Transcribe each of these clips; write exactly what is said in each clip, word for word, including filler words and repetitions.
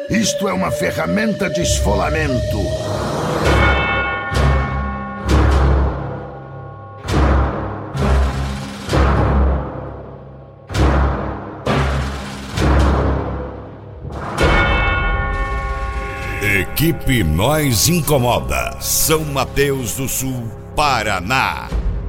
Isto é uma ferramenta de esfolamento. Equipe Nós Incomoda, São Mateus do Sul, Paraná.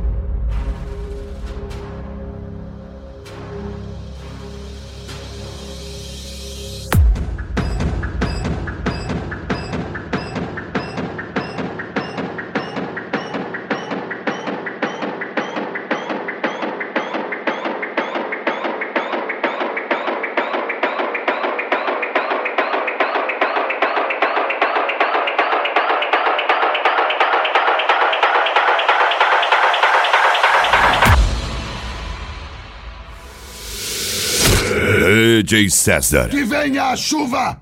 D J César. Que venha a chuva!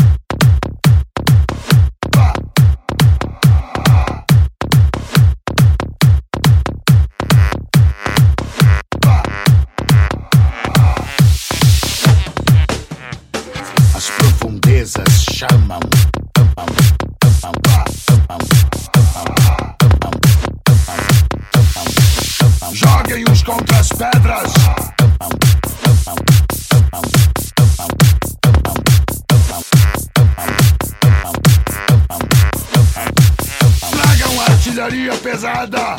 As profundezas chamam. Joguem uns contra as pedras. Tragam artilharia pesada.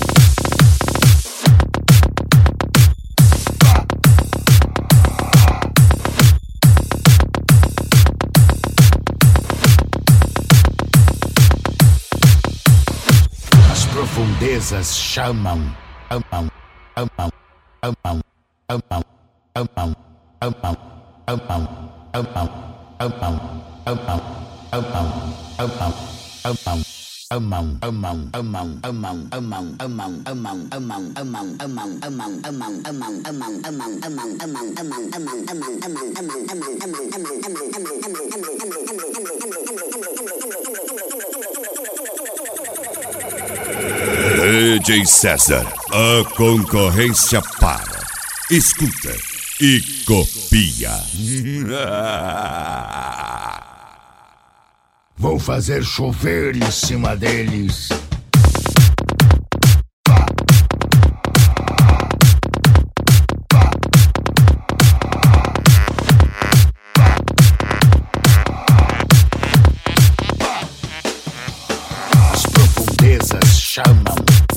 As profundezas chamam. Amam, amam, amam, amam, amam, amam, amam, amam, amam, amam, amam, amam, amam. Among, among, among, among, among, among, among, among, among, among, among, among, among, among, among, among, among, among, among, among, D J César, a concorrência para, escuta e copia. Vou fazer chover em cima deles. As profundezas chamam.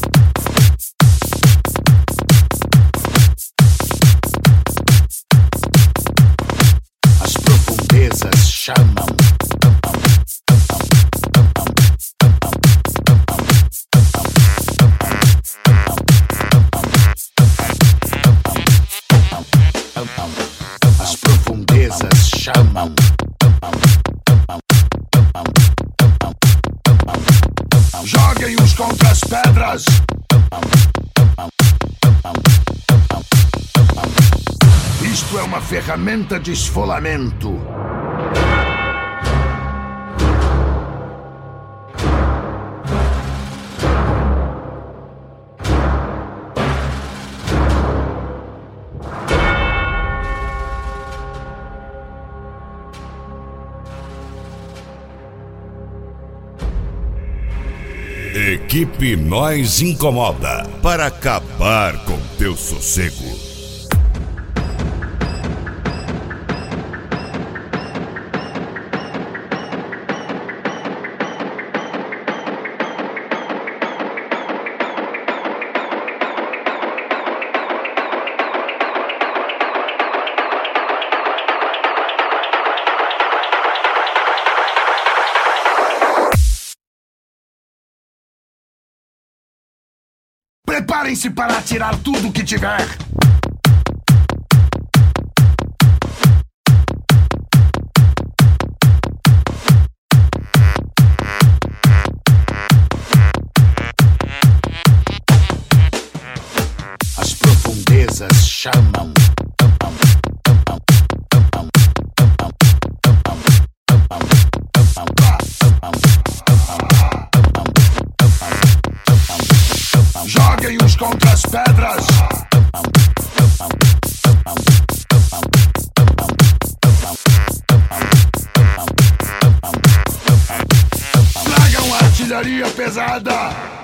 As profundezas chamam. As profundezas chamam. Joguem uns contra as pedras. Isto é uma ferramenta de esfolamento. Equipe Nós Incomoda, para acabar com teu sossego. Preparem-se para atirar tudo que tiver. As profundezas chamam. Joguem uns contra as pedras. pancadaria pesada.